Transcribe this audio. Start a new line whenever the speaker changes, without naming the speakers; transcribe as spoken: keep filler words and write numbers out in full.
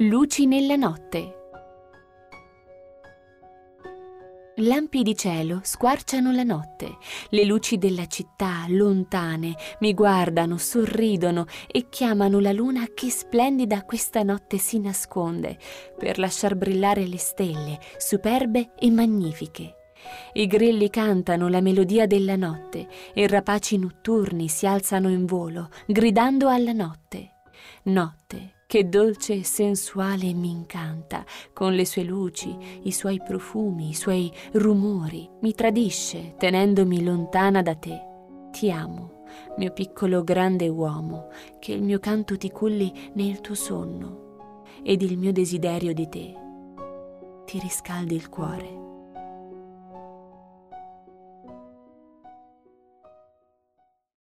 Luci nella notte. Lampi di cielo squarciano la notte, le luci della città, lontane, mi guardano, sorridono e chiamano la luna che splendida questa notte si nasconde, per lasciar brillare le stelle, superbe e magnifiche. I grilli cantano la melodia della notte e i rapaci notturni si alzano in volo, gridando alla notte. Notte che dolce e sensuale mi incanta, con le sue luci, i suoi profumi, i suoi rumori, mi tradisce tenendomi lontana da te. Ti amo, mio piccolo grande uomo, che il mio canto ti culli nel tuo sonno ed il mio desiderio di te ti riscaldi il cuore.